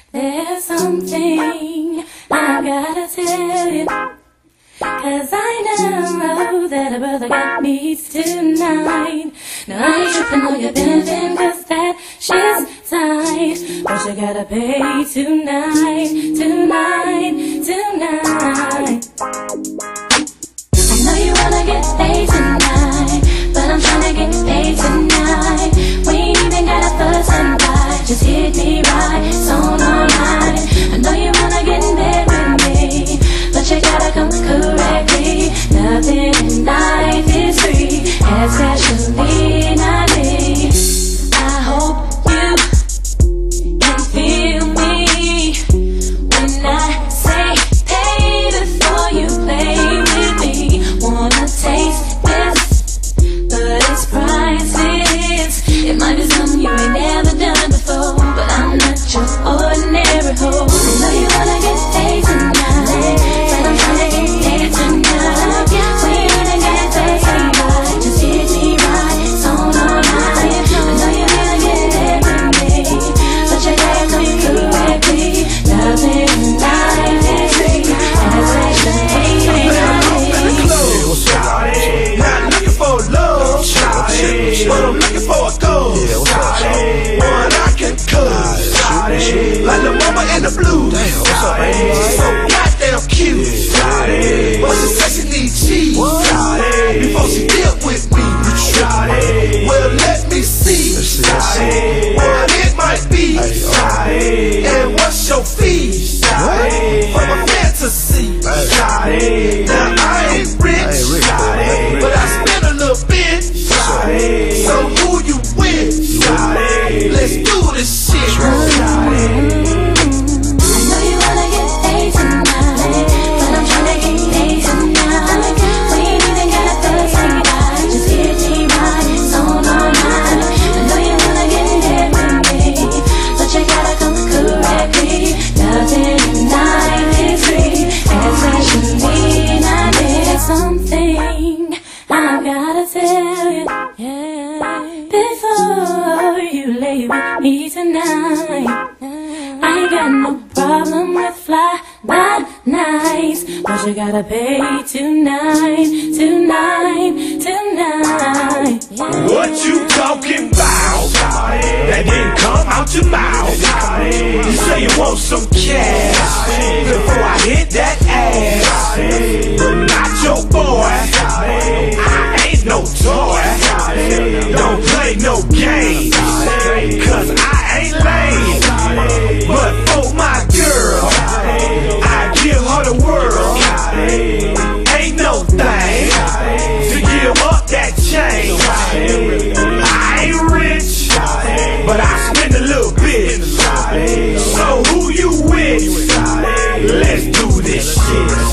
There's something I gotta tell you, 'cause I know that a brother got needs tonight. Now I ain't tripping on your benefit, 'cause that shit's tight. But you gotta pay tonight, tonight, tonight. I know you wanna get paid tonight, but I'm tryna get paid tonight. We ain't even gotta fuss and fight, just hit me right, it's on all night. I know you wanna get in bed with me, but you gotta come correctly. Nothing in life is free, especially not me. I hope you can feel me when I say pay before you play with me. Wanna taste this, but it's priceless. It might be something you ain't never done before, but I'm not your ordinary hoe. I know you wanna get paid tonight, but I'm tryna get paid tonight. We ain't gotta pay tonight, just hit me right, it's on all night. I know you wanna get there with me, but you gotta come correctly. Nothing in life is free, especially not me. Not looking for love, but I'm looking for a goal. One I can cook, like the mama in the blues. So goddamn cute, but she said she need cheese before she deal with me. Well, let me see what it might be, and what's your fee for my fantasy. Now I ain't rich, but I spend a little bit. So who you with? Let's do this shit. I know you wanna get paid tonight, but I'm tryna get paid tonight. We ain't even gotta fuss tonight, just hit me right, it's on all night. I know you wanna get there with me, but you gotta come correctly. Nothing in life is free, especially not me. There's something I've gotta tell you, yeah, before you lay with me tonight. I ain't got no problem with fly-by nights, but you gotta pay tonight, tonight, tonight. Yeah. What you talking about? That didn't come out your mouth. You say you want some cash before I hit that ass, but not your boy. I ain't no toy. Don't play no games, 'cause I ain't lame. But for my girl, I give her the world. Ain't no thing to give up that change. I ain't rich, but I spend a little bit. So who you with? Let's do this shit.